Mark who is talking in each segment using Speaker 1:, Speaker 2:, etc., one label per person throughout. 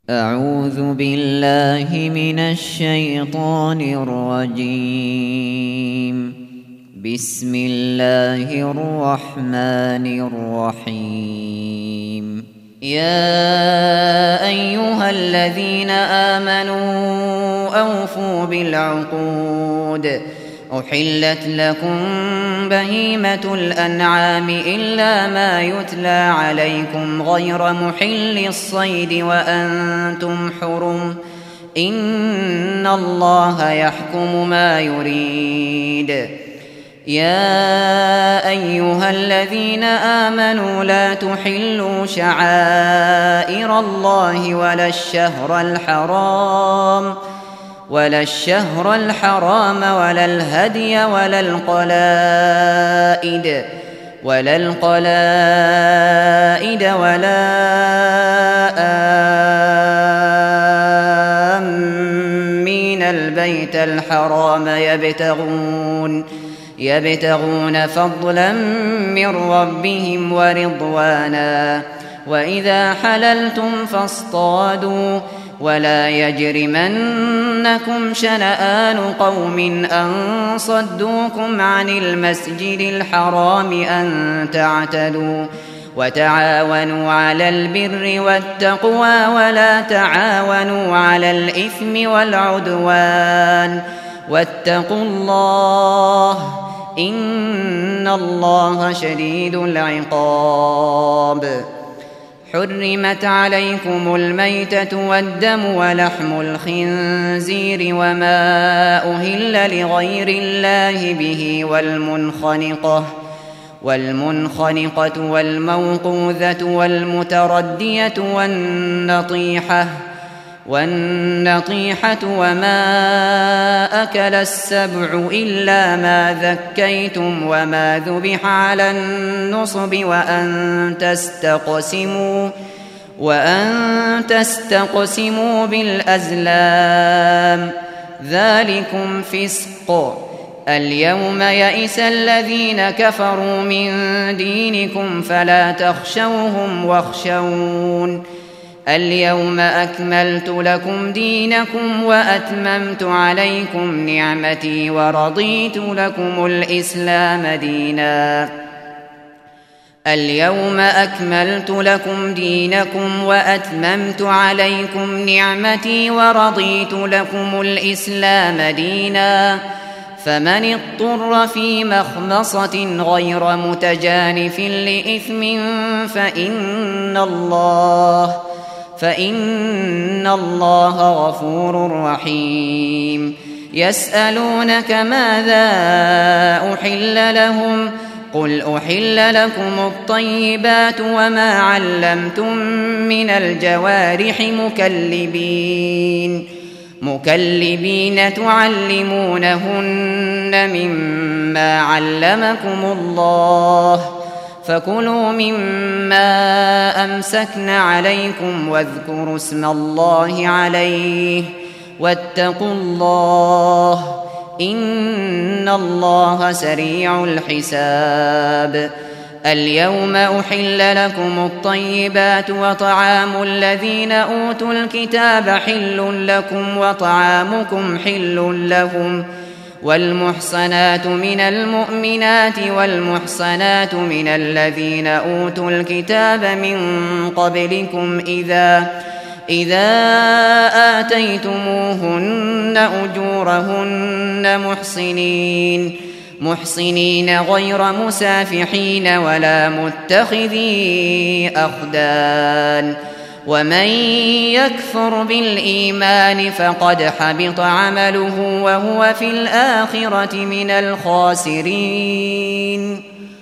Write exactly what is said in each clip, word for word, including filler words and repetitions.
Speaker 1: أعوذ بالله من الشيطان الرجيم. بسم الله الرحمن الرحيم. يا أيها الذين آمنوا أوفوا بالعقود. أحلت لكم بهيمة الأنعام إلا ما يتلى عليكم غير محل الصيد وأنتم حرم. إن الله يحكم ما يريد. يا أيها الذين آمنوا لا تحلوا شعائر الله ولا الشهر الحرام ولا الشهر الحرام ولا الهدي ولا القلائد ولا القلائد ولا آمين البيت الحرام يبتغون يبتغون فضلا من ربهم ورضوانا. وإذا حللتم فاصطادوا ولا يجرمنكم شنآن قوم أن صدوكم عن المسجد الحرام أن تعتدوا. وتعاونوا على البر والتقوى ولا تعاونوا على الإثم والعدوان واتقوا الله إن الله شديد العقاب. حرمت عليكم الميتة والدم ولحم الخنزير وما أهل لغير الله به والمنخنقة والمنخنقة والموقوذة والمتردية والنطيحة والنطيحة وما أكل السبع إلا ما ذكيتم وما ذبح على النصب وأن تستقسموا وأن تستقسموا بالأزلام ذلكم فسق. اليوم يئس الذين كفروا من دينكم فلا تخشوهم واخشون. اليوم أكملت لكم دينكم وأتممت عليكم نعمتي ورضيت لكم الإسلام دينا. اليوم أكملت لكم دينكم وأتممت عليكم نعمتي ورضيت لكم الإسلام دينا. فمن اضطر في مخمصة غير متجانف لإثم فإن الله فإن الله غفور رحيم. يسألونك ماذا أحل لهم قل أحل لكم الطيبات وما علمتم من الجوارح مكلبين مكلبين تعلمونهن مما علمكم الله فكلوا مما أمسكن عليكم واذكروا اسم الله عليه واتقوا الله إن الله سريع الحساب. اليوم أحل لكم الطيبات وطعام الذين أوتوا الكتاب حل لكم وطعامكم حل لهم. والمحصنات من المؤمنات والمحصنات من الذين أوتوا الكتاب من قبلكم إذا إذا آتيتموهن أجورهن محصنين محصنين غير مسافحين ولا متخذي أخدان. ومن يكفر بالإيمان فقد حبط عمله وهو في الآخرة من الخاسرين.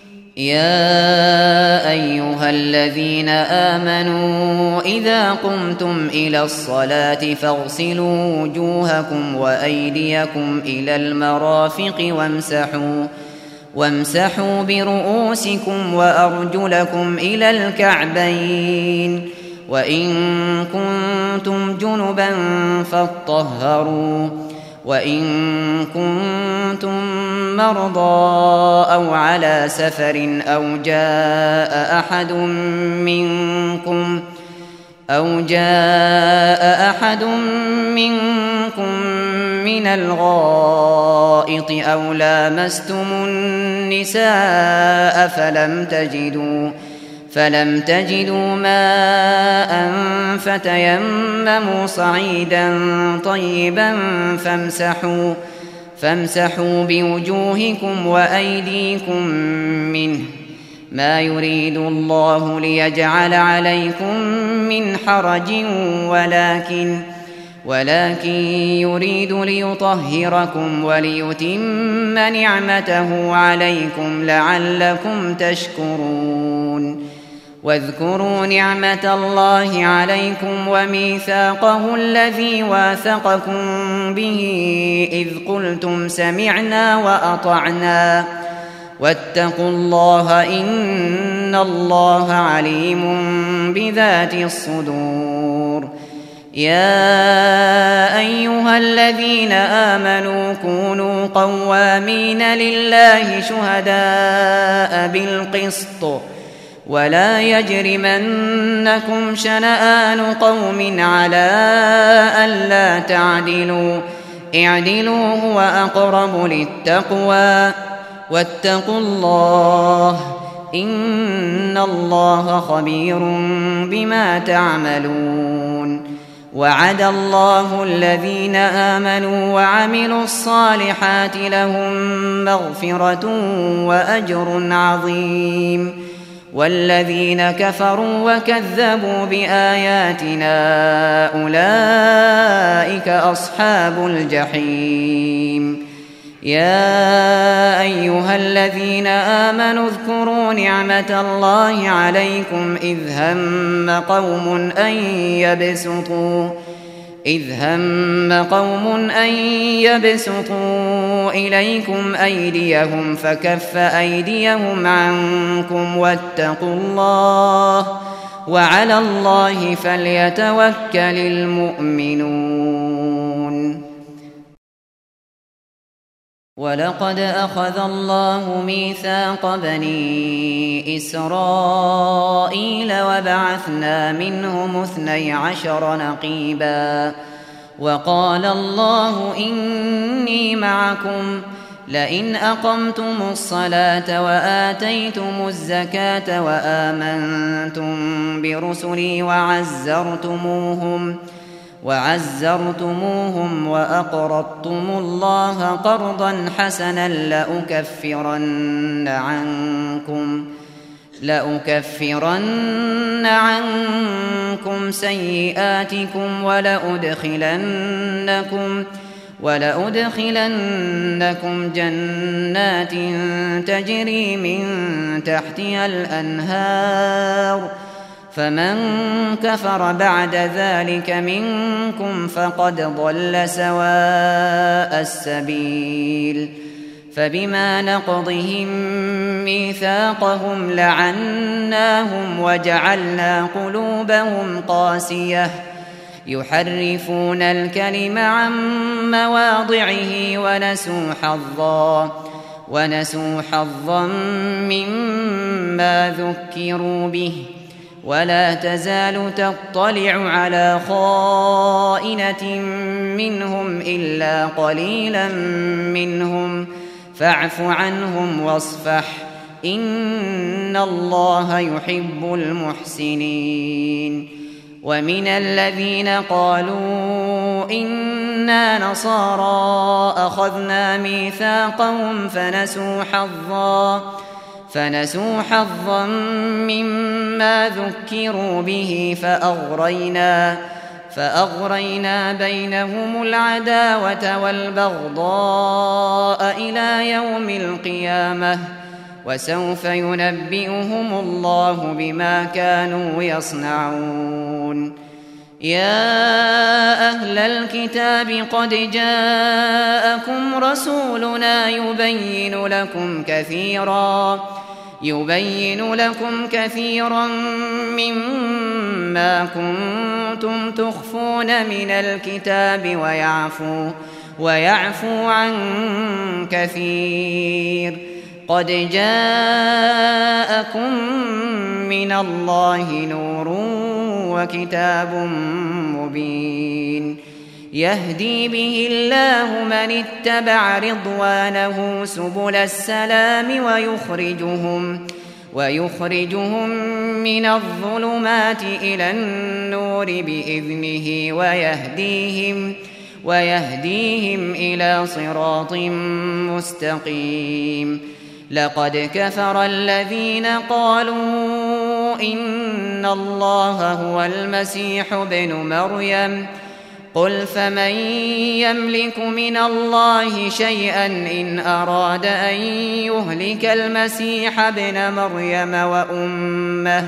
Speaker 1: يا أيها الذين آمنوا إذا قمتم إلى الصلاة فاغسلوا وجوهكم وأيديكم إلى المرافق وامسحوا وامسحوا برؤوسكم وأرجلكم إلى الكعبين. وإن كنتم جنبا فاطهروا وإن كنتم مرضى أو على سفر أو جاء أحد منكم أو جاء أحد منكم من الغائط أو لامستم النساء فلم تجدوا فلم تجدوا ماء فتيمموا صعيدا طيبا فامسحوا فامسحوا بوجوهكم وأيديكم منه ما يريد الله ليجعل عليكم من حرج ولكن ولكن يريد ليطهركم وليتم نعمته عليكم لعلكم تشكرون واذكروا نعمة الله عليكم وميثاقه الذي واثقكم به إذ قلتم سمعنا وأطعنا واتقوا الله إن الله عليم بذات الصدور يا أيها الذين آمنوا كونوا قوامين لله شهداء بالقسط ولا يجرمنكم شنآن قوم على ألا تعدلوا اعدلوا هو أقرب للتقوى واتقوا الله إن الله خبير بما تعملون وعد الله الذين آمنوا وعملوا الصالحات لهم مغفرة وأجر عظيم والذين كفروا وكذبوا بآياتنا أولئك أصحاب الجحيم يا أيها الذين آمنوا اذكروا نعمة الله عليكم إذ هم قوم أن يبسطوا إذ هم قوم أن يبسطوا إليكم أيديهم فكف أيديهم عنكم واتقوا الله وعلى الله فليتوكل المؤمنون ولقد أخذ الله ميثاق بني إسرائيل وبعثنا منهم اثني عشر نقيبا وقال الله إني معكم لئن أقمتم الصلاة وآتيتم الزكاة وآمنتم برسلي وعزرتموهم وعزرتموهم وأقرضتم الله قرضا حسنا لأكفرن عنكم لأكفرن عنكم سيئاتكم ولأدخلنكم ولأدخلنكم جنات تجري من تحتها الأنهار فمن كفر بعد ذلك منكم فقد ضل سواء السبيل فبما نقضهم ميثاقهم لعناهم وجعلنا قلوبهم قاسية يحرفون الكلم عن مواضعه ونسوا حظا ونسوا حظا مما ذكروا به ولا تزال تطلع على خائنة منهم إلا قليلا منهم فاعف عنهم واصفح إن الله يحب المحسنين ومن الذين قالوا إنا نصارى أخذنا ميثاقهم فنسوا حظا فنسوا حظا مما ذكروا به فأغرينا فأغرينا بينهم العداوة والبغضاء إلى يوم القيامة وسوف ينبئهم الله بما كانوا يصنعون يا أهل الكتاب قد جاءكم رسولنا يبين لكم كثيرا يبين لكم كثيرا مما كنتم تخفون من الكتاب ويعفو ويعفو عن كثير قد جاءكم من الله نور وكتاب مبين يهدي به الله من اتبع رضوانه سبل السلام ويخرجهم ويخرجهم من الظلمات إلى النور بإذنه ويهديهم ويهديهم إلى صراط مستقيم لقد كفر الذين قالوا إن الله هو المسيح ابن مريم قل فمن يملك من الله شيئا إن أراد أن يهلك المسيح ابن مريم وأمه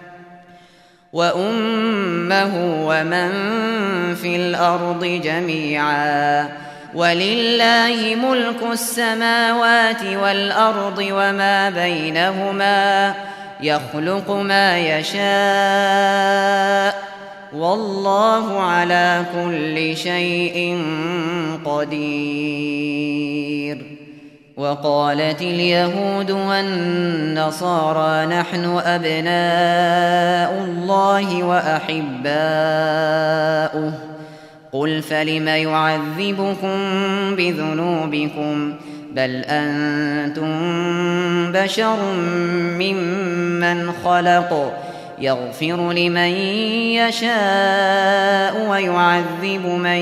Speaker 1: وأمه ومن في الأرض جميعا ولله ملك السماوات والأرض وما بينهما يخلق ما يشاء والله على كل شيء قدير وقالت اليهود والنصارى نحن أبناء الله وأحباؤه قل فلم يعذبكم بذنوبكم بل أنتم بشر ممن خلق يغفر لمن يشاء ويعذب من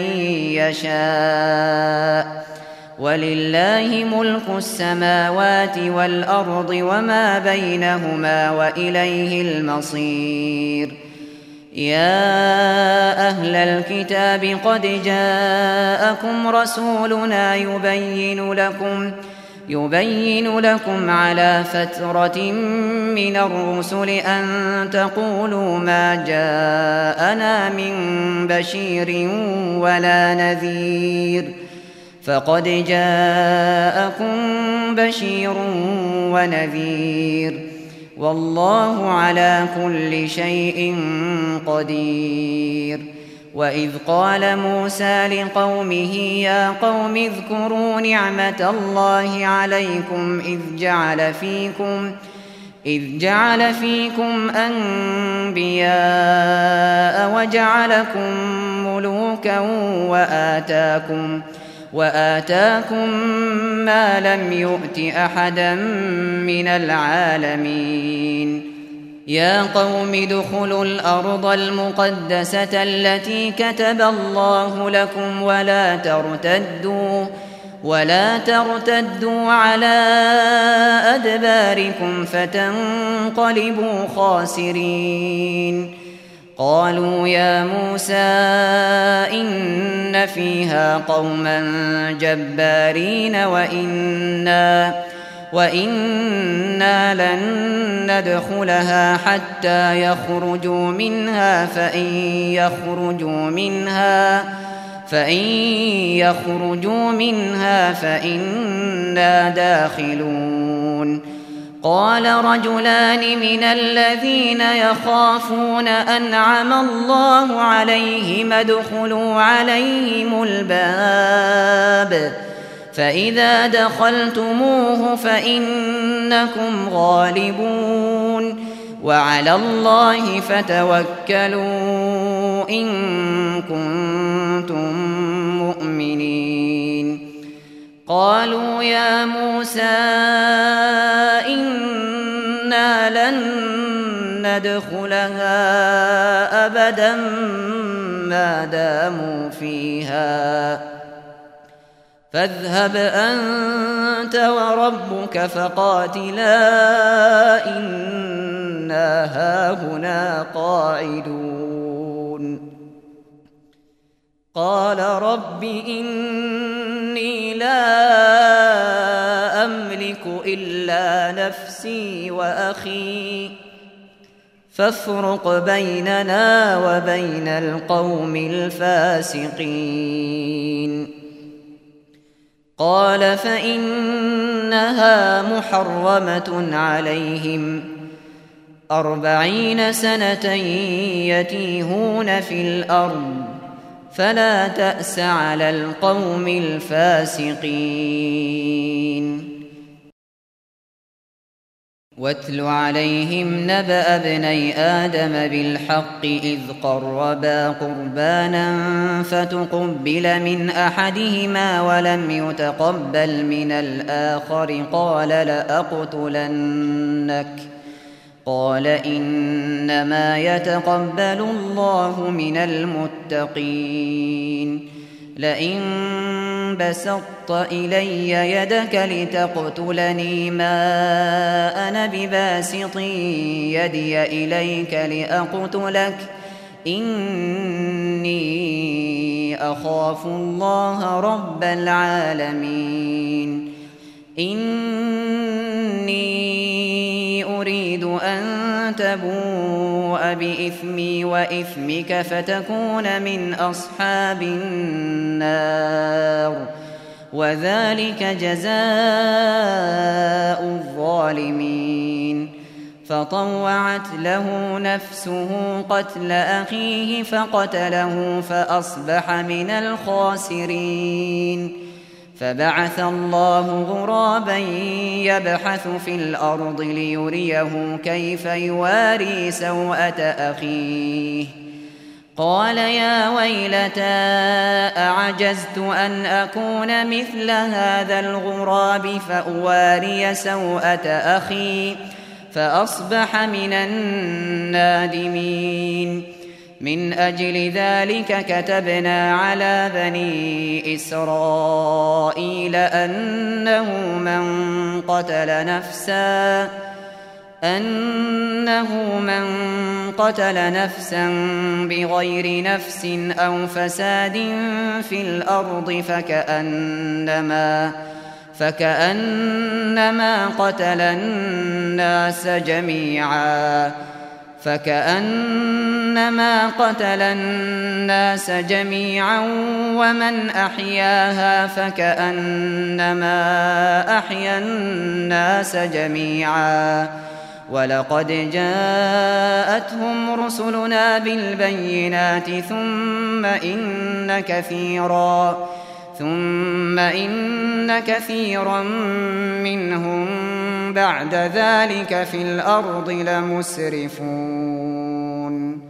Speaker 1: يشاء ولله ملك السماوات والأرض وما بينهما وإليه المصير يا أهل الكتاب قد جاءكم رسولنا يبين لكم يبين لكم على فترة من الرسل أن تقولوا ما جاءنا من بشير ولا نذير فقد جاءكم بشير ونذير والله على كل شيء قدير وإذ قال موسى لقومه يا قوم اذكروا نعمة الله عليكم إذ جعل فيكم إذ جعل فيكم أنبياء وجعلكم ملوكا وآتاكم وآتاكم ما لم يؤت أحدا من العالمين يا قوم ادخلوا الأرض المقدسة التي كتب الله لكم ولا ترتدوا ولا ترتدوا على أدباركم فتنقلبوا خاسرين قالوا يا موسى إن فيها قوما جبارين وإنا وإنا لن ندخلها حتى يخرجوا منها فإن يخرجوا منها فإن يخرجوا منها فإنا داخلون قال رجلان من الذين يخافون أنعم الله عليهم ادخلوا عليهم الباب فإذا دخلتموه فإنكم غالبون وعلى الله فتوكلوا إن كنتم مؤمنين قالوا يا موسى إنا لن ندخلها أبدا ما داموا فيها فاذهب أنت وربك فقاتلا إنا هاهنا قاعدون قال رب إني لا أملك إلا نفسي وأخي فافرق بيننا وبين القوم الفاسقين قال فإنها محرمة عليهم أربعين سنة يتيهون في الأرض فلا تأس على القوم الفاسقين واتل عليهم نبأ ابني آدم بالحق إذ قربا قربانا فتقبل من أحدهما ولم يتقبل من الآخر قال لأقتلنك قال إنما يتقبل الله من المتقين لئن بسطت إلي يدك لتقتلني ما أنا بباسط يدي إليك لأقتلك إني أخاف الله رب العالمين إني أريد أن تبوء بإثمي وإثمك فتكون من أصحاب النار وذلك جزاء الظالمين فطوعت له نفسه قتل أخيه فقتله فأصبح من الخاسرين فبعث الله غرابا يبحث في الأرض ليريه كيف يواري سوءة أخيه قال يا ويلتى أعجزت أن أكون مثل هذا الغراب فأواري سوءة أخي فأصبح من النادمين من أجل ذلك كتبنا على بني إسرائيل أنه من قتل نفسا أنه من قتل نفسا بغير نفس أو فساد في الأرض فكأنما فكأنما قتل الناس جميعا فكأنما قتل الناس جميعا ومن أحياها فكأنما أحيا الناس جميعا ولقد جاءتهم رسلنا بالبينات ثم إن كثيرا ثم إن كثيرا منهم بعد ذلك في الأرض لمسرفون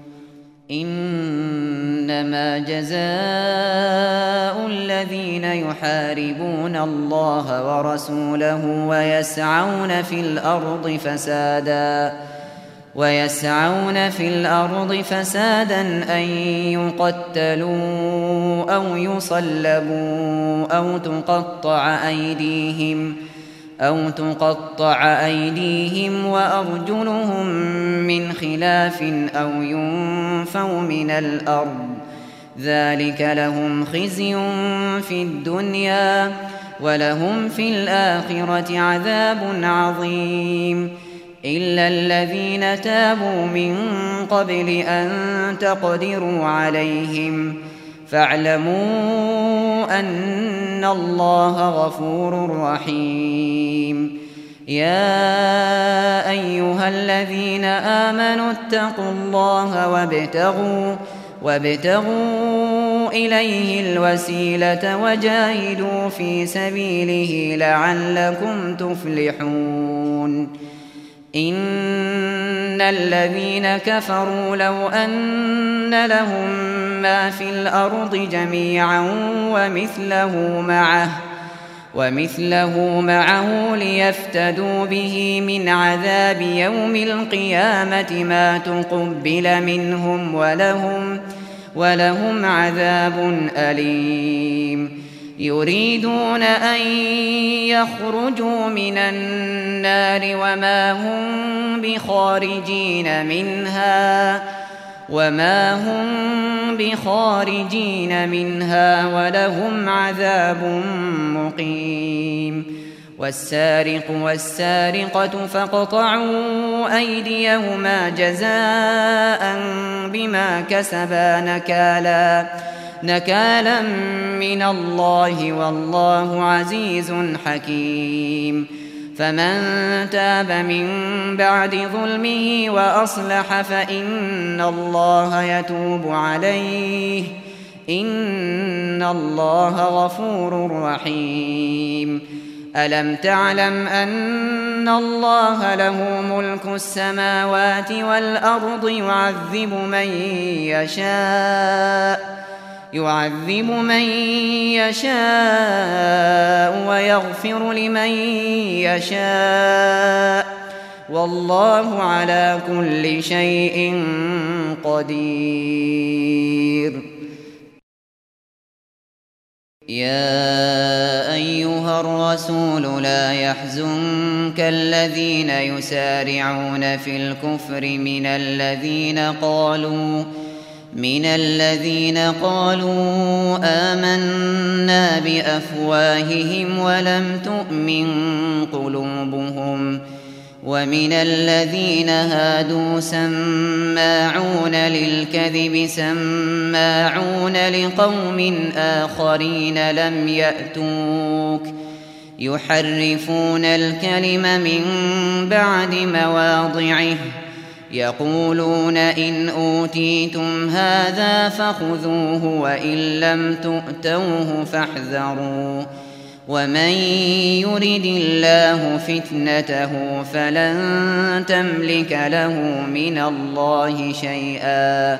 Speaker 1: إنما جزاء الذين يحاربون الله ورسوله ويسعون في الأرض فسادا ويسعون في الأرض فسادا أن يقتلوا أو يصلبوا أو تقطع أيديهم أو تقطع أيديهم وأرجلهم من خلاف أو ينفوا من الأرض ذلك لهم خزي في الدنيا ولهم في الآخرة عذاب عظيم إلا الذين تابوا من قبل أن تقدروا عليهم فاعلموا أن الله غفور رحيم يا أيها الذين آمنوا اتقوا الله وابتغوا وابتغوا إليه الوسيلة وجاهدوا في سبيله لعلكم تفلحون إن الذين كفروا لو أن لهم ما في الأرض جميعا ومثله معه ومثله معه ليفتدوا به من عذاب يوم القيامة ما تقبل منهم ولهم ولهم عذاب أليم يريدون أن يخرجوا من النار وما هم بخارجين منها وما هم بخارجين منها ولهم عذاب مقيم والسارق والسارقة فاقطعوا أيديهما جزاء بما كسبا نكالا نكالا من الله والله عزيز حكيم فمن تاب من بعد ظلمه وأصلح فإن الله يتوب عليه إن الله غفور رحيم ألم تعلم أن الله له ملك السماوات والأرض يعذب من يشاء يعذب من يشاء ويغفر لمن يشاء والله على كل شيء قدير. يا أيها الرسول لا يحزنك الذين يسارعون في الكفر من الذين قالوا من الذين قالوا آمنا بأفواههم ولم تؤمن قلوبهم ومن الذين هادوا سماعون للكذب سماعون لقوم آخرين لم يأتوك يحرفون الكلم من بعد مواضعه يقولون إن أوتيتم هذا فخذوه وإن لم تؤتوه فاحذروا ومن يرد الله فتنته فلن تملك له من الله شيئا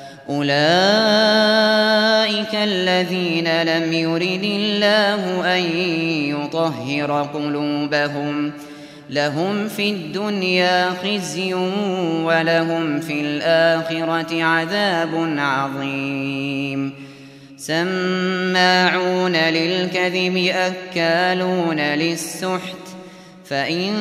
Speaker 1: أولئك الذين لم يرد الله أن يطهر قلوبهم لهم في الدنيا خزي ولهم في الآخرة عذاب عظيم. سماعون للكذب أكالون للسحت فإن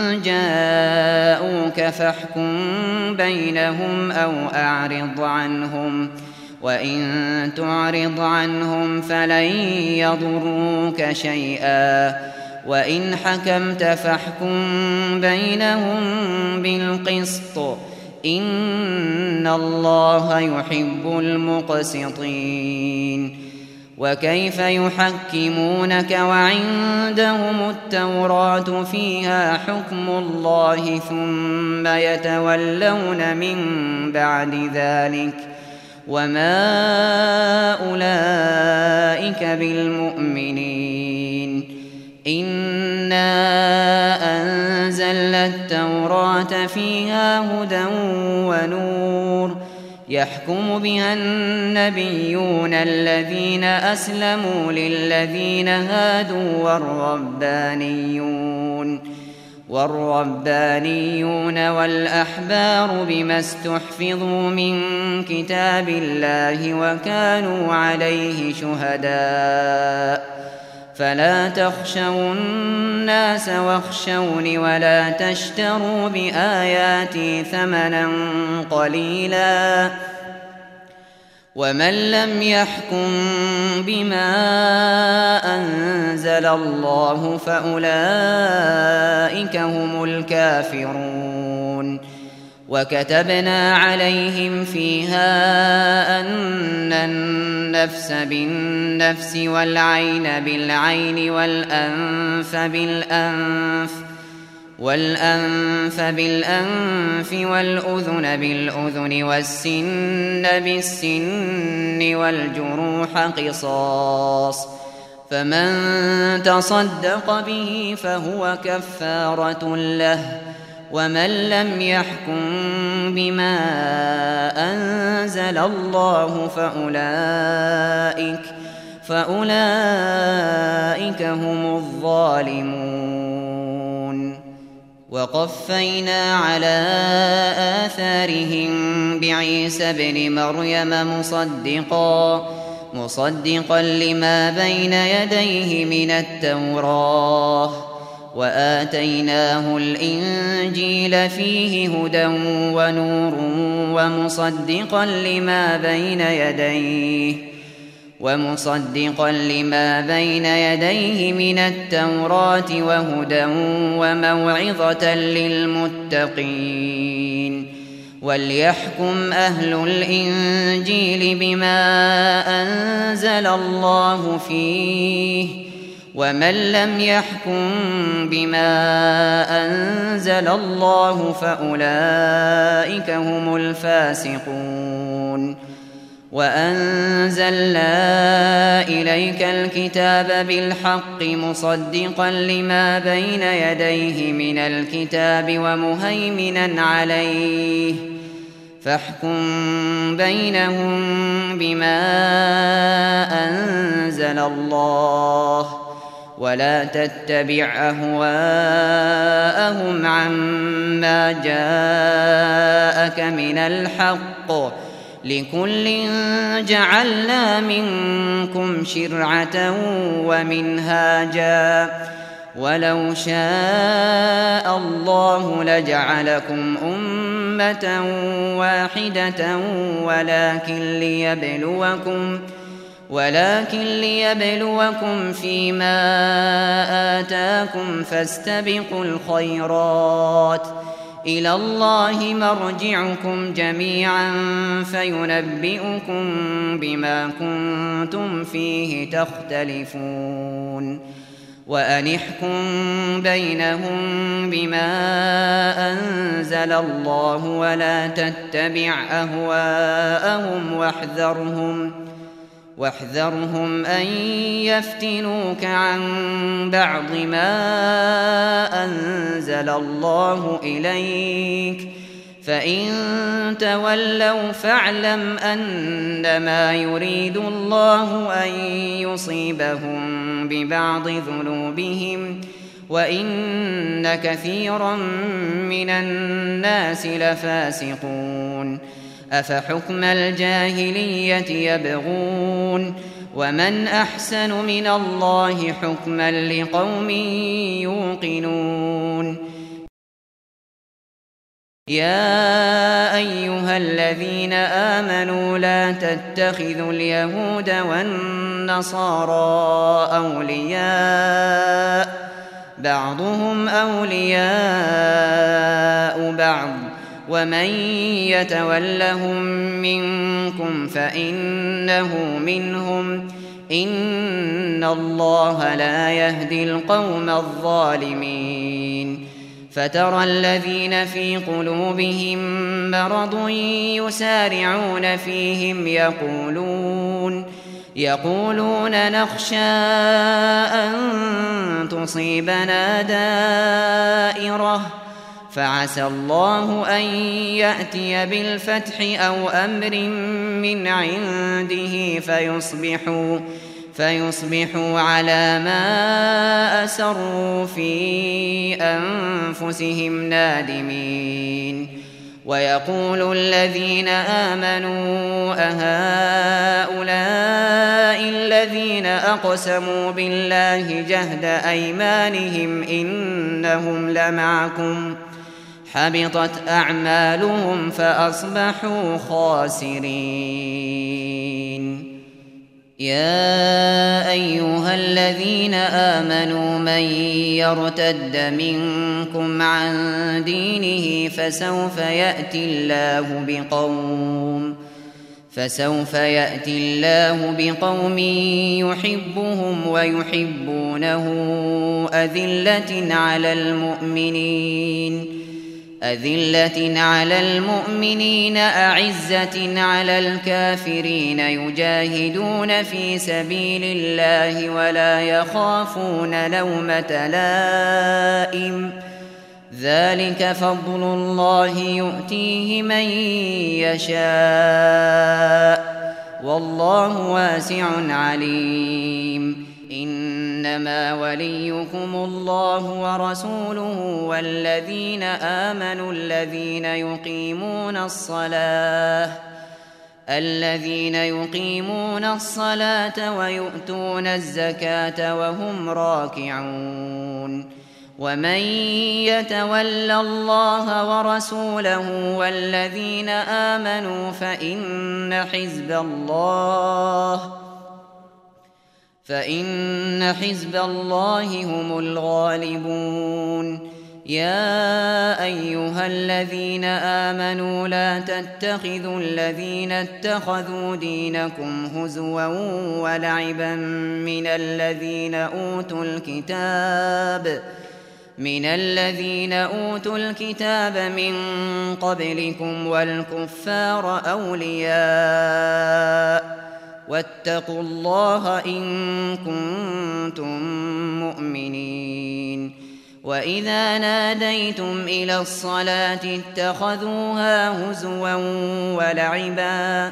Speaker 1: جاءوك فاحكم بينهم أو أعرض عنهم وإن تعرض عنهم فلن يضروك شيئا وإن حكمت فاحكم بينهم بالقسط إن الله يحب المقسطين. وكيف يحكمونك وعندهم التوراة فيها حكم الله ثم يتولون من بعد ذلك وما أولئك بالمؤمنين. إنا أنزلنا التوراة فيها هدى ونور يحكم بها النبيون الذين أسلموا للذين هادوا والربانيون والربانيون والأحبار بما استحفظوا من كتاب الله وكانوا عليه شهداء فلا تخشوا الناس واخشوني ولا تشتروا بآياتي ثمنا قليلا ومن لم يحكم بما أنزل الله فأولئك هم الكافرون. وكتبنا عليهم فيها أن النفس بالنفس والعين بالعين والأنف بالأنف والأنف بالأنف والأذن بالأذن والسن بالسن والجروح قصاص فمن تصدق به فهو كفارة له ومن لم يحكم بما أنزل الله فأولئك فأولئك هم الظالمون. وقفينا على آثارهم بعيسى ابن مريم مصدقا مصدقا لما بين يديه من التوراة وآتيناه الإنجيل فيه هدى ونور ومصدقا لما بين يديه ومصدقا لما بين يديه من التوراة وهدى وموعظة للمتقين. وليحكم أهل الإنجيل بما أنزل الله فيه ومن لم يحكم بما أنزل الله فأولئك هم الفاسقون. وأنزلنا إليك الكتاب بالحق مصدقا لما بين يديه من الكتاب ومهيمنا عليه فاحكم بينهم بما أنزل الله ولا تتبع أهواءهم عما جاءك من الحق لكل جعلنا منكم شرعة ومنهاجا ولو شاء الله لجعلكم أمة واحدة ولكن ليبلوكم ولكن ليبلوكم فيما آتاكم فاستبقوا الخيرات إلى الله مرجعكم جميعا فينبئكم بما كنتم فيه تختلفون وأن احكم بينهم بما أنزل الله ولا تتبع أهواءهم واحذرهم واحذرهم أن يفتنوك عن بعض ما أنزل الله إليك فإن تولوا فاعلم أنما يريد الله أن يصيبهم ببعض ذنوبهم وإن كثيرا من الناس لفاسقون أفحكم الجاهلية يبغون ومن أحسن من الله حكما لقوم يوقنون يا أيها الذين آمنوا لا تتخذوا اليهود والنصارى أولياء بعضهم أولياء بعض ومن يتولهم منكم فإنه منهم إن الله لا يهدي القوم الظالمين فترى الذين في قلوبهم مرض يسارعون فيهم يقولون يقولون نخشى أن تصيبنا دائرة فعسى الله أن يأتي بالفتح أو أمر من عنده فيصبحوا فيصبحوا على ما أسروا في أنفسهم نادمين ويقول الذين آمنوا أهؤلاء الذين أقسموا بالله جهد أيمانهم إنهم لمعكم حبطت أعمالهم فأصبحوا خاسرين يا أيها الذين آمنوا من يرتد منكم عن دينه فسوف يأتي الله بقوم فسوف يأتي الله بقوم يحبهم ويحبونه أذلة على المؤمنين أذلة على المؤمنين أعزة على الكافرين يجاهدون في سبيل الله ولا يخافون لومة لائم ذلك فضل الله يؤتيه من يشاء والله واسع عليم إنما وليكم الله ورسوله والذين آمنوا الذين يقيمون الصلاة الذين يقيمون الصلاة ويؤتون الزكاة وهم راكعون ومن يتول الله ورسوله والذين آمنوا فإن حزب الله فإن حزب الله هم الغالبون يا أيها الذين آمنوا لا تتخذوا الذين اتخذوا دينكم هزوا ولعبا من الذين أوتوا الكتاب من الذين أوتوا الكتاب من قبلكم والكفار أولياء واتقوا الله إن كنتم مؤمنين. وإذا ناديتم إلى الصلاة اتخذوها هزوا ولعبا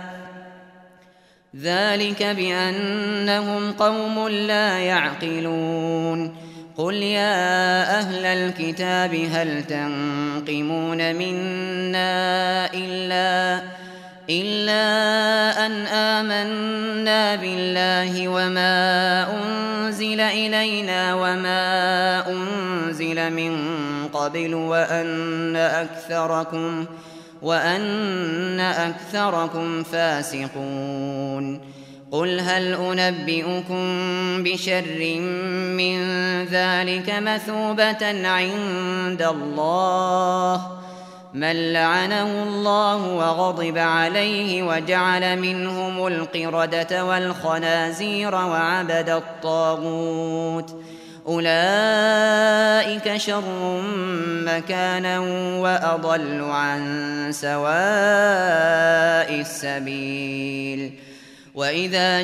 Speaker 1: ذلك بأنهم قوم لا يعقلون. قل يا أهل الكتاب هل تنقمون منا إلا إلا أن آمنا بالله وما أنزل إلينا وما أنزل من قبل وأن أكثركم وأن أكثركم فاسقون. قل هل أنبئكم بشر من ذلك مثوبة عند الله من لعنه الله وغضب عليه وجعل منهم القردة والخنازير وعبد الطاغوت أولئك شر مكانا وأضل عن سواء السبيل. وإذا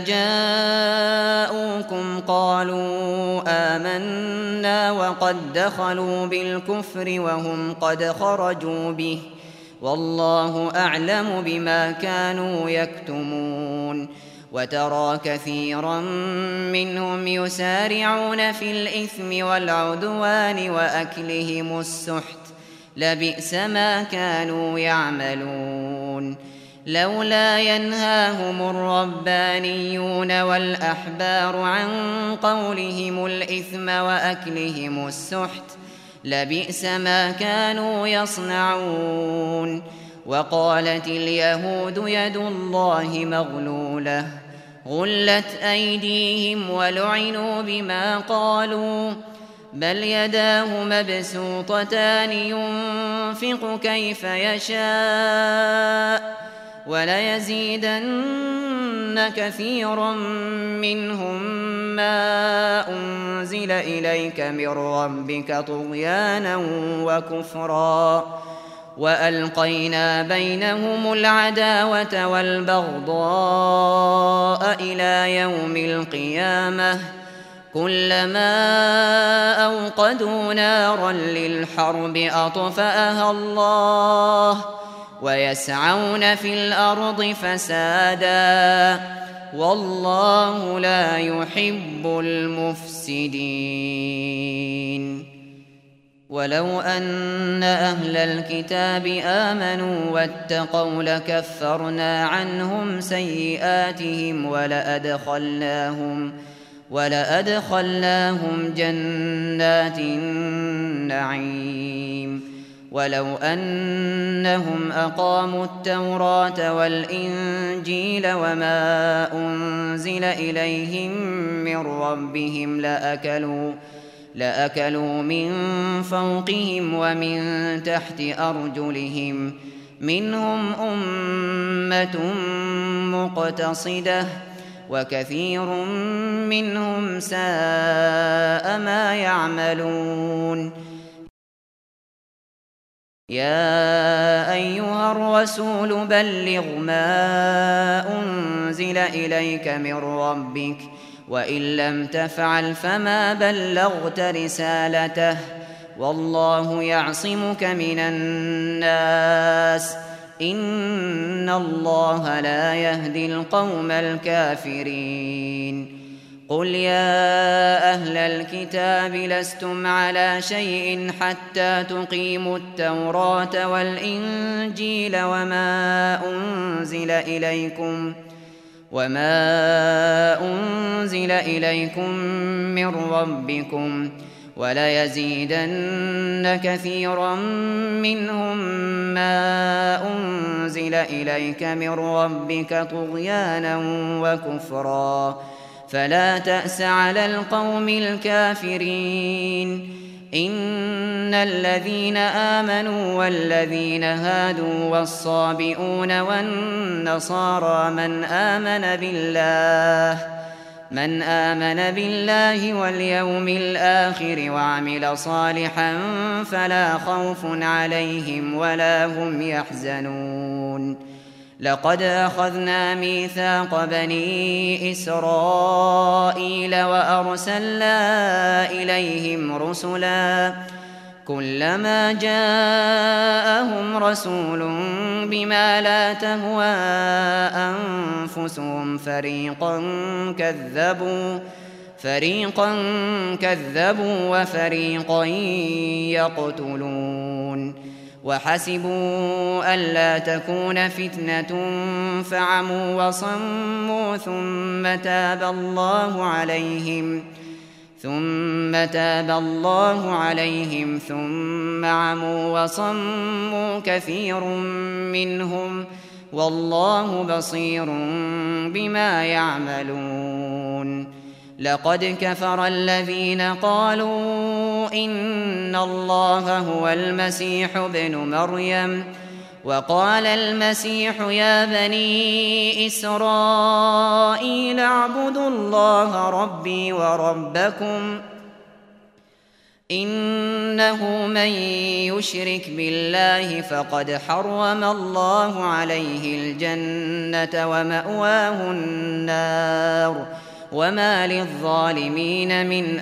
Speaker 1: جاءوكم قالوا آمنا وقد دخلوا بالكفر وهم قد خرجوا به والله أعلم بما كانوا يكتمون. وترى كثيرا منهم يسارعون في الإثم والعدوان وأكلهم السحت لبئس ما كانوا يعملون. لولا ينهاهم الربانيون والأحبار عن قولهم الإثم وأكلهم السحت لبئس ما كانوا يصنعون. وقالت اليهود يد الله مغلولة غلت أيديهم ولعنوا بما قالوا بل يداه مبسوطتان ينفق كيف يشاء وليزيدن كثيرا منهم ما أنزل إليك من ربك طغيانا وكفرا وألقينا بينهم العداوة والبغضاء إلى يوم القيامة كلما أوقدوا نارا للحرب أطفأها الله ويسعون في الأرض فسادا والله لا يحب المفسدين. ولو أن أهل الكتاب آمنوا واتقوا لكفرنا عنهم سيئاتهم ولأدخلناهم ولأدخلناهم جنات النعيم. ولو أنهم أقاموا التوراة والإنجيل وما أنزل إليهم من ربهم لأكلوا لأكلوا من فوقهم ومن تحت أرجلهم منهم أمة مقتصدة وكثير منهم ساء ما يعملون. يا أيها الرسول بلغ ما أنزل إليك من ربك وإن لم تفعل فما بلغت رسالته والله يعصمك من الناس إن الله لا يهدي القوم الكافرين. قل يا أهل الكتاب لستم على شيء حتى تقيموا التوراة والإنجيل وما أنزل إليكم وما أنزل إليكم من ربكم وليزيدن كثيرا منهم ما أنزل إليك من ربك طغيانا وكفرا فلا تأس على القوم الكافرين. إن الذين آمنوا والذين هادوا والصابئون والنصارى من آمن بالله من آمن بالله واليوم الآخر وعمل صالحا فلا خوف عليهم ولا هم يحزنون لقد أخذنا ميثاق بني إسرائيل وأرسلنا إليهم رسلا كلما جاءهم رسول بما لا تهوى أنفسهم فريقا كذبوا فريقا كذبوا وفريقا يقتلون وحسبوا ألا تكون فتنة فعموا وصموا ثم تاب الله عليهم ثم تاب الله عليهم ثم عموا وصموا كثير منهم والله بصير بما يعملون لقد كفر الذين قالوا إن الله هو المسيح ابن مريم وقال المسيح يا بني إسرائيل اعبدوا الله ربي وربكم إنه من يشرك بالله فقد حرم الله عليه الجنة ومأواه النار وما للظالمين من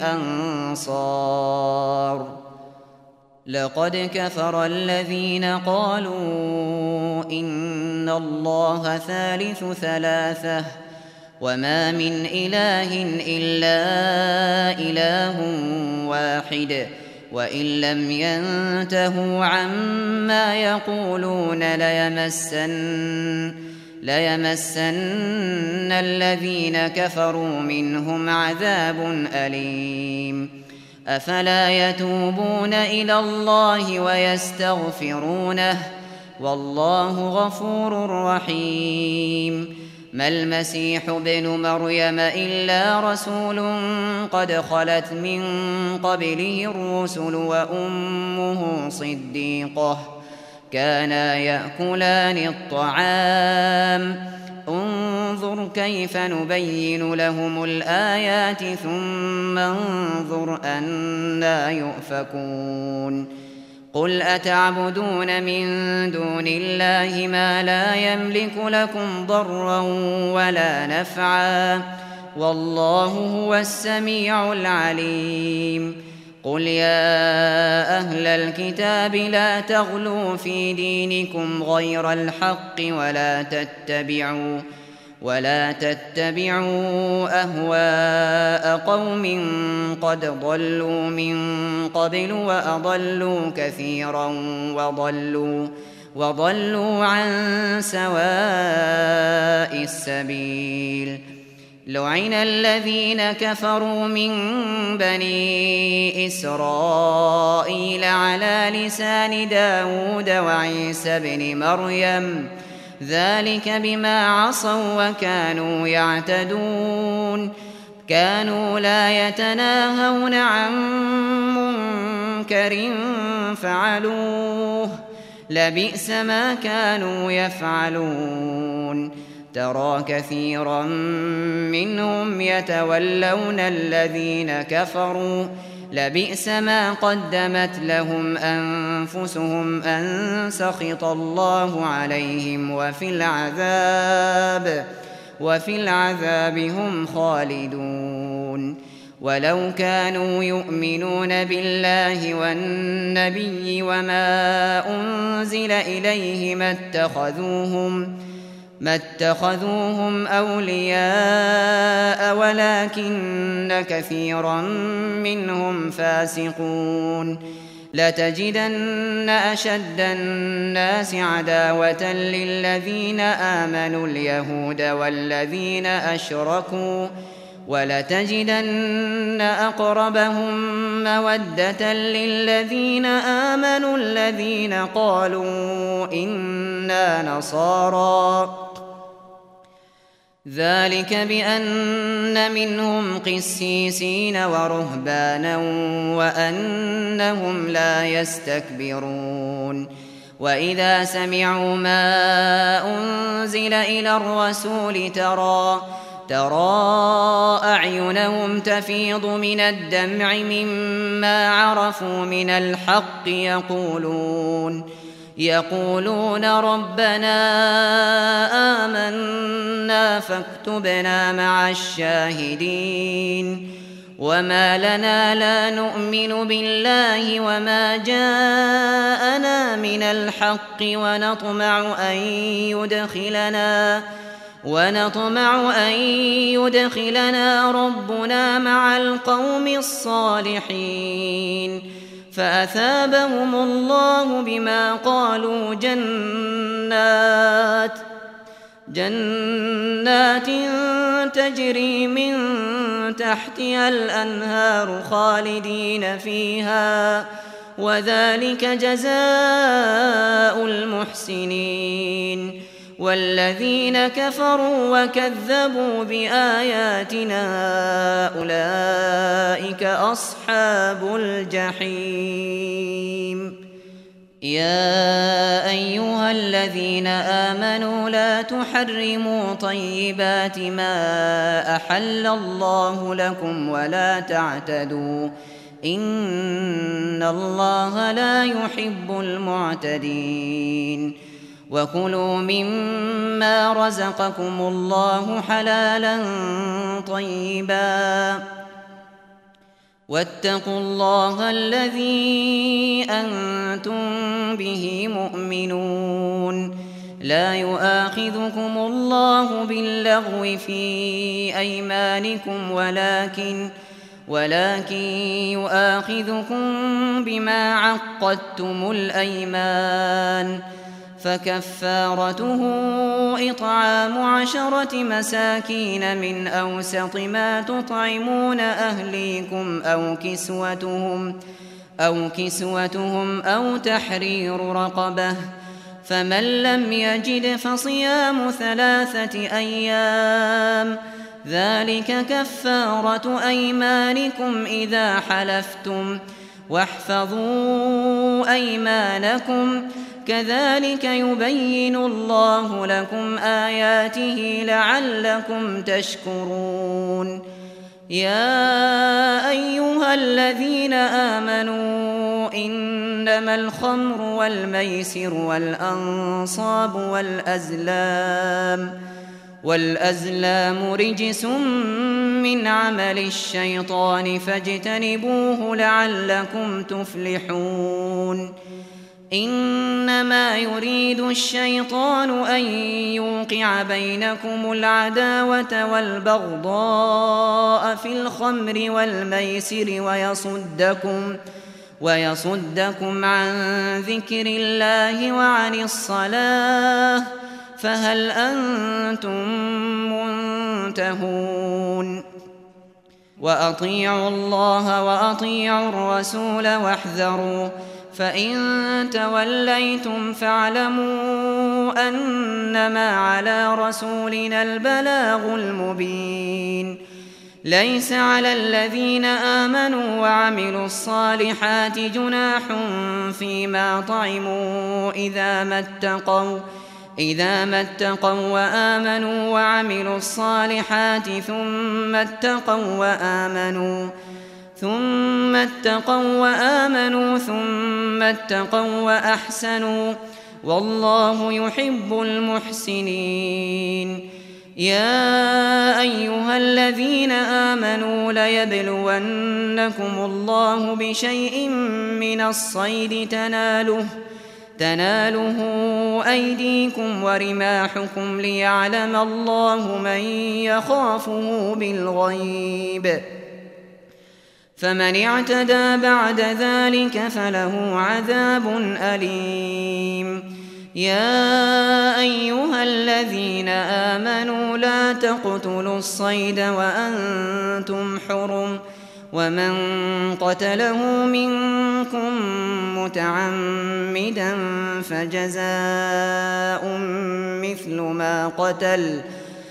Speaker 1: أنصار لقد كفر الذين قالوا إن الله ثالث ثلاثة وما من إله إلا إله واحد وإن لم ينتهوا عما يقولون ليمسن ليمسن الذين كفروا منهم عذاب أليم أفلا يتوبون إلى الله ويستغفرونه والله غفور رحيم ما المسيح ابن مريم إلا رسول قد خلت من قبله الرسل وأمه صديقة كانا يأكلان الطعام انظر كيف نبين لهم الآيات ثم انظر أنى يؤفكون قل أتعبدون من دون الله ما لا يملك لكم ضرا ولا نفعا والله هو السميع العليم قل يا أهل الكتاب لا تغلوا في دينكم غير الحق ولا تتبعوا ولا تتبعوا أهواء قوم قد ضلوا من قبل وأضلوا كثيرا وضلوا وضلوا عن سواء السبيل لعن الذين كفروا من بني إسرائيل على لسان داود وعيسى بن مريم ذلك بما عصوا وكانوا يعتدون كانوا لا يتناهون عن منكر فعلوه لبئس ما كانوا يفعلون ترى كثيرا منهم يتولون الذين كفروا لبئس ما قدمت لهم أنفسهم أن سخط الله عليهم وفي العذاب وفي العذاب هم خالدون ولو كانوا يؤمنون بالله والنبي وما أنزل إليه ما اتخذوهم ما اتخذوهم أولياء ولكن كثيرا منهم فاسقون لتجدن أشد الناس عداوة للذين آمنوا اليهود والذين أشركوا ولتجدن أقربهم مودة للذين آمنوا الذين قالوا إنا نصارى ذلك بأن منهم قسيسين ورهبانا وأنهم لا يستكبرون وإذا سمعوا ما أنزل إلى الرسول ترى ترى أعينهم تفيض من الدمع مما عرفوا من الحق يقولون يقولون ربنا آمنا فاكتبنا مع الشاهدين وما لنا لا نؤمن بالله وما جاءنا من الحق ونطمع أن يدخلنا ونطمع أن يدخلنا ربنا مع القوم الصالحين فأثابهم الله بما قالوا جنات جنات تجري من تحتها الأنهار خالدين فيها وذلك جزاء المحسنين والذين كفروا وكذبوا بآياتنا أولئك أصحاب الجحيم يا أيها الذين آمنوا لا تحرموا طيبات ما أحل الله لكم ولا تعتدوا إن الله لا يحب المعتدين وكلوا مما رزقكم الله حلالا طيبا واتقوا الله الذي أنتم به مؤمنون لا يؤاخذكم الله باللغو في أيمانكم ولكن ولكن يؤاخذكم بما عقدتم الأيمان فكفارته إطعام عشرة مساكين من أوسط ما تطعمون أهليكم أو كسوتهم أو كسوتهم أو تحرير رقبة فمن لم يجد فصيام ثلاثة أيام ذلك كفارة أيمانكم إذا حلفتم واحفظوا أيمانكم كذلك يبين الله لكم آياته لعلكم تشكرون يا أيها الذين آمنوا إنما الخمر والميسر والأنصاب والأزلام والأزلام رجس من عمل الشيطان فاجتنبوه لعلكم تفلحون إنما يريد الشيطان أن يوقع بينكم العداوة والبغضاء في الخمر والميسر ويصدكم ويصدكم عن ذكر الله وعن الصلاة فهل أنتم منتهون وأطيعوا الله وأطيعوا الرسول واحذروا فإن توليتم فاعلموا أنما على رسولنا البلاغ المبين ليس على الذين آمنوا وعملوا الصالحات جناح فيما طعموا إذا ما اتقوا إذا ما اتقوا وآمنوا وعملوا الصالحات ثم اتقوا وآمنوا ثم اتقوا وآمنوا ثم اتقوا وأحسنوا والله يحب المحسنين يا أيها الذين آمنوا ليبلونكم الله بشيء من الصيد تناله تناله أيديكم ورماحكم ليعلم الله من يخافه بالغيب فمن اعتدى بعد ذلك فله عذاب أليم يا أيها الذين آمنوا لا تقتلوا الصيد وأنتم حرم ومن قتله منكم متعمدا فجزاء مثل ما قتل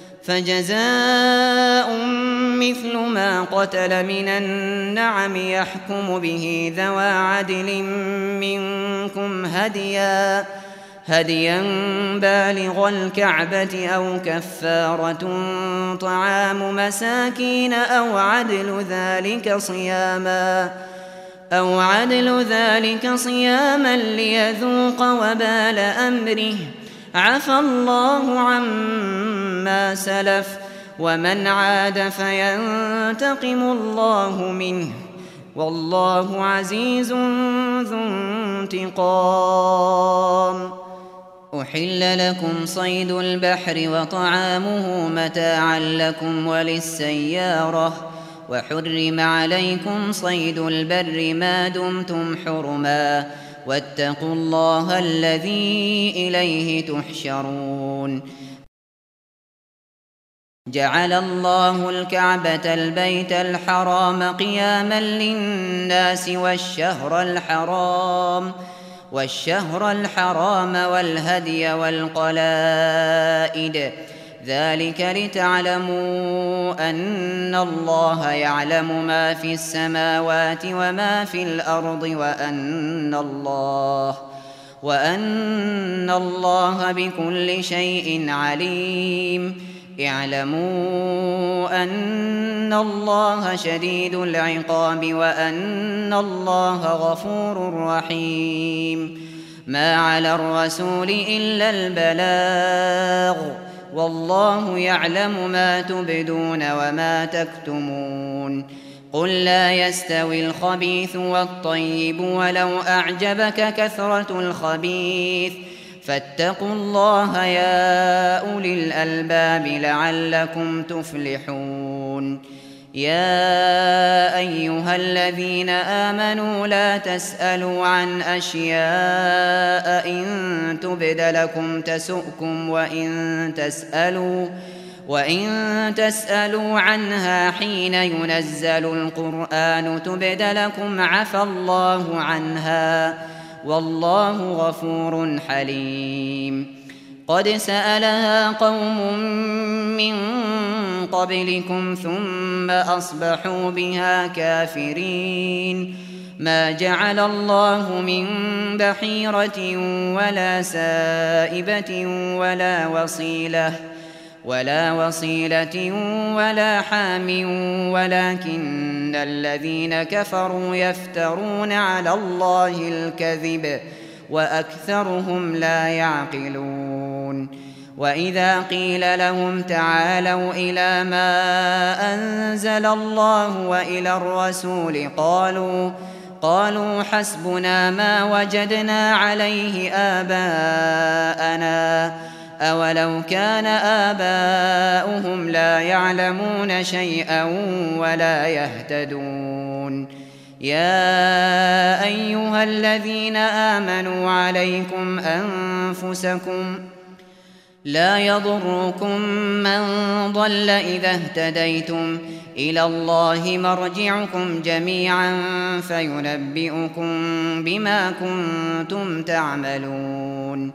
Speaker 1: فجزاء مثل ما قتل من النعم يحكم به ذوى عدل منكم هديا هديا بالغ الكعبة أو كفارة طعام مساكين أو عدل ذلك صياما أو عدل ذلك صياما ليذوق وبال أمره عفى الله عما سلف ومن عاد فينتقم الله منه والله عزيز ذو انتقام. أحل لكم صيد البحر وطعامه متاعا لكم وللسيارة وحرم عليكم صيد البر ما دمتم حرما واتقوا الله الذي إليه تحشرون. جعل الله الكعبة البيت الحرام قياما للناس والشهر الحرام والشهر الحرام والهدي والقلائد ذلك لتعلموا أن الله يعلم ما في السماوات وما في الأرض وأن الله وأن الله بكل شيء عليم. اعلموا أن الله شديد العقاب وأن الله غفور رحيم. ما على الرسول إلا البلاغ والله يعلم ما تبدون وما تكتمون. قل لا يستوي الخبيث والطيب ولو أعجبك كثرة الخبيث فاتقوا الله يا أولي الألباب لعلكم تفلحون. يا أيها الذين آمنوا لا تسألوا عن أشياء إن تبد لكم تسؤكم وإن تسألوا وإن تسألوا عنها حين ينزل القرآن تبد لكم عفى الله عنها والله غفور حليم. قد سألها قوم من قبلكم ثم أصبحوا بها كافرين. ما جعل الله من بحيرة ولا سائبة ولا وصيلة ولا وصيلة ولا حام ولكن الذين كفروا يفترون على الله الكذب وأكثرهم لا يعقلون. وإذا قيل لهم تعالوا إلى ما أنزل الله وإلى الرسول قالوا قالوا حسبنا ما وجدنا عليه آباءنا أولو كان آباؤهم لا يعلمون شيئا ولا يهتدون. يا أيها الذين آمنوا عليكم أنفسكم لا يضركم من ضل إذا اهتديتم إلى الله مرجعكم جميعا فينبئكم بما كنتم تعملون.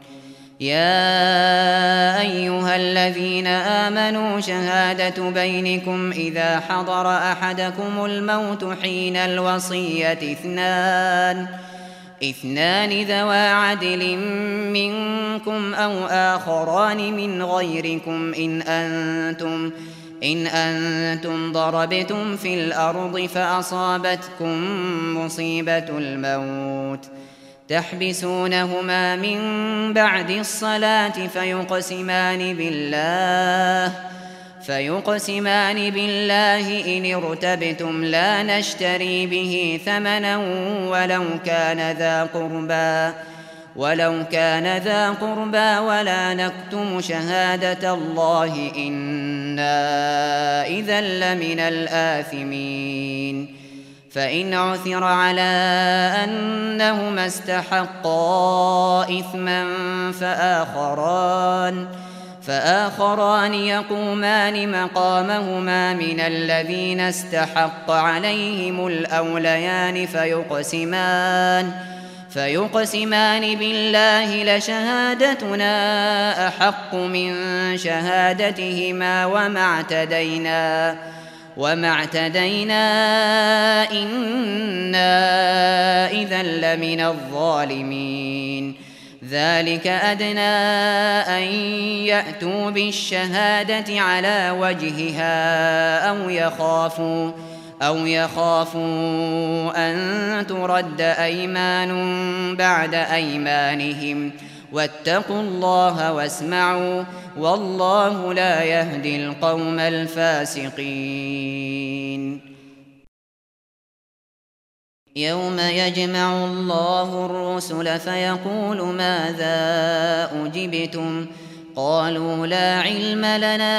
Speaker 1: يا أيها الذين آمنوا شهادة بينكم إذا حضر أحدكم الموت حين الوصية اثنان اثنان ذوى عدل منكم أو آخران من غيركم إن أنتم إن أنتم ضربتم في الأرض فأصابتكم مصيبة الموت تحبسونهما من بعد الصلاة فيقسمان بالله فيقسمان بالله إن ارتبتم لا نشتري به ثمنا ولو كان ذا قربى ولو كان ذا قربى ولا نكتم شهادة الله إنا إذا لمن الآثمين. فإن عثر على أنهما استحقا إثما فآخران فآخران يقومان مقامهما من الذين استحق عليهم الأوليان فيقسمان فيقسمان بالله لشهادتنا أحق من شهادتهما وما اعتدينا وما اعتدينا إنا إذا لمن الظالمين. ذلك أدنى أن يأتوا بالشهادة على وجهها أو يخافوا أو يخافوا أن ترد أيمان بعد أيمانهم واتقوا الله واسمعوا والله لا يهدي القوم الفاسقين يوم يجمع الله الرسل فيقول ماذا أجبتم قالوا لا علم لنا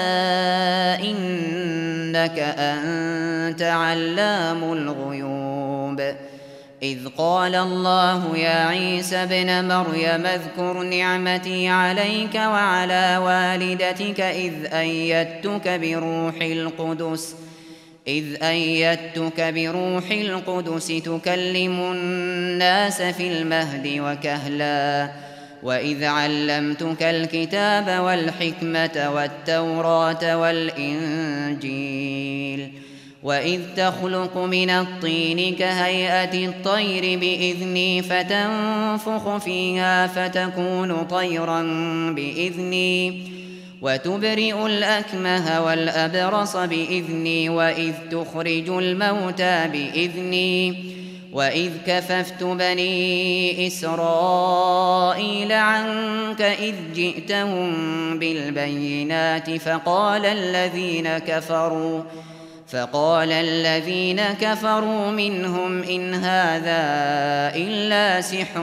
Speaker 1: إنك أنت علام الغيوب إذ قال الله يا عيسى ابن مريم اذكر نعمتي عليك وعلى والدتك إذ أيدتك بروح القدس إذ أيدتك بروح القدس تكلم الناس في المهد وكهلا وإذ علمتك الكتاب والحكمة والتوراة والإنجيل وإذ تخلق من الطين كهيئة الطير بإذني فتنفخ فيها فتكون طيرا بإذني وتبرئ الأكمه والأبرص بإذني وإذ تخرج الموتى بإذني وإذ كففت بني إسرائيل عنك إذ جئتهم بالبينات فقال الذين كفروا فقال الذين كفروا منهم إن هذا إلا سحر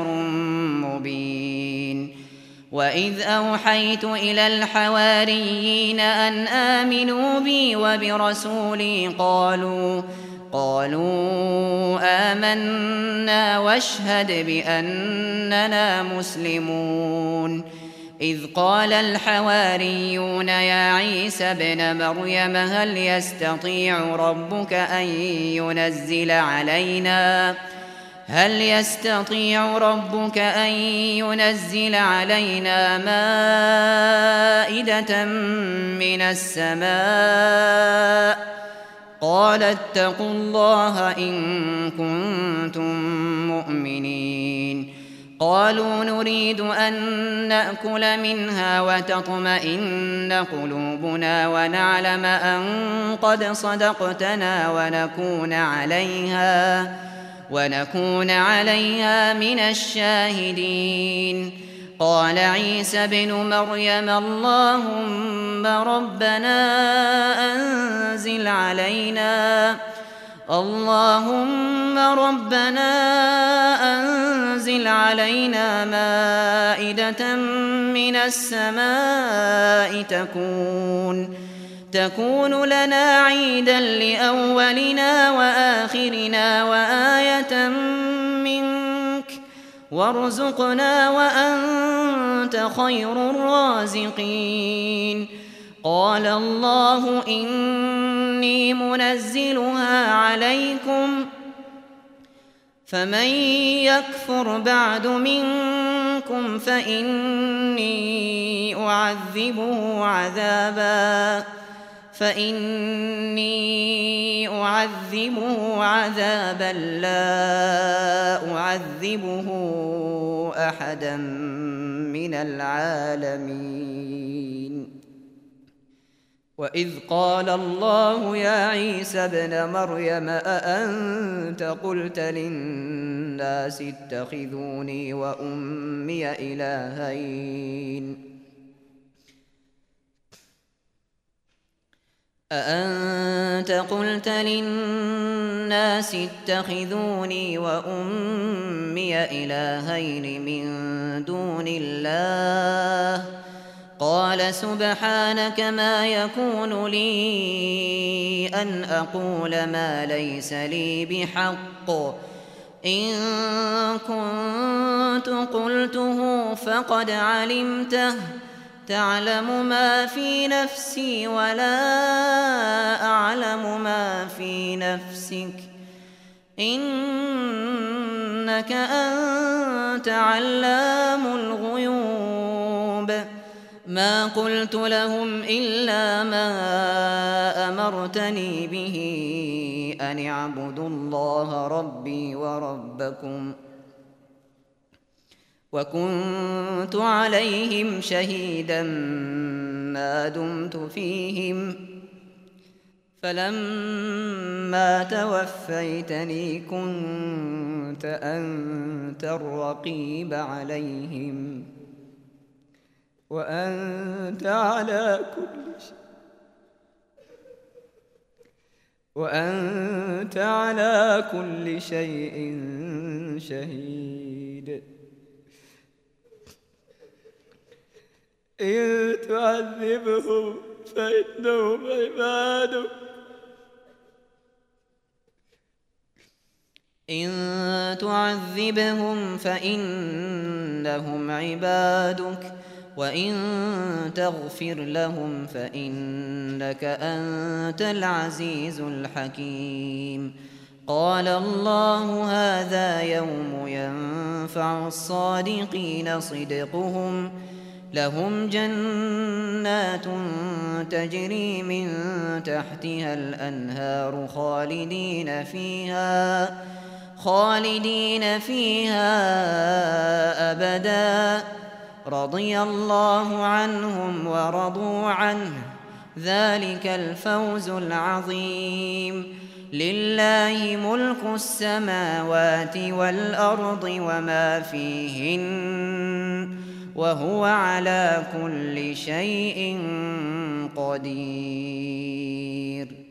Speaker 1: مبين وإذ أوحيت إلى الحواريين أن آمنوا بي وبرسولي قالوا قالوا آمنا واشهد بأننا مسلمون إذ قال الحواريون يا عيسى ابن مريم هل يستطيع ربك أن ينزل علينا هل يستطيع ربك أن ينزل علينا مائدة من السماء قال اتقوا الله إن كنتم مؤمنين قالوا نريد أن نأكل منها وتطمئن قلوبنا ونعلم أن قد صدقتنا ونكون عليها ونكون عليها من الشاهدين قال عيسى ابن مريم اللهم ربنا أنزل علينا اللهم ربنا أنزل علينا مائدة من السماء تكون تكون لنا عيدا لأولنا وآخرنا وآية منك وارزقنا وأنت خير الرازقين قال الله إني منزلها عليكم فمن يكفر بعد منكم فإني أعذبه عذابا فإني أعذبه عذابا لا أعذبه أحدا من العالمين وإذ قال الله يا عيسى ابن مريم أأنت قلت للناس اتخذوني وأمي إلهين أأنت قلت للناس اتخذوني وأمي إلهين من دون الله قال سبحانك ما يكون لي أن أقول ما ليس لي بحق إن كنت قلته فقد علمته تعلم ما في نفسي ولا أعلم ما في نفسك إنك أنت علام الغيوب ما قلت لهم إلا ما أمرتني به أن اعبدوا الله ربي وربكم وكنت عليهم شهيدا ما دمت فيهم فلما توفيتني كنت أنت الرقيب عليهم وأنت على كل شيء وأنت على كل شيء شهيد. إن تعذبهم فإنهم عبادك إن تعذبهم فإنهم عبادك وإن تغفر لهم فإنك أنت العزيز الحكيم. قال الله هذا يوم ينفع الصادقين صدقهم لهم جنات تجري من تحتها الأنهار خالدين فيها خالدين فيها أبدا رضي الله عنهم ورضوا عنه ذلك الفوز العظيم. لله ملك السماوات والأرض وما فيهن وهو على كل شيء قدير.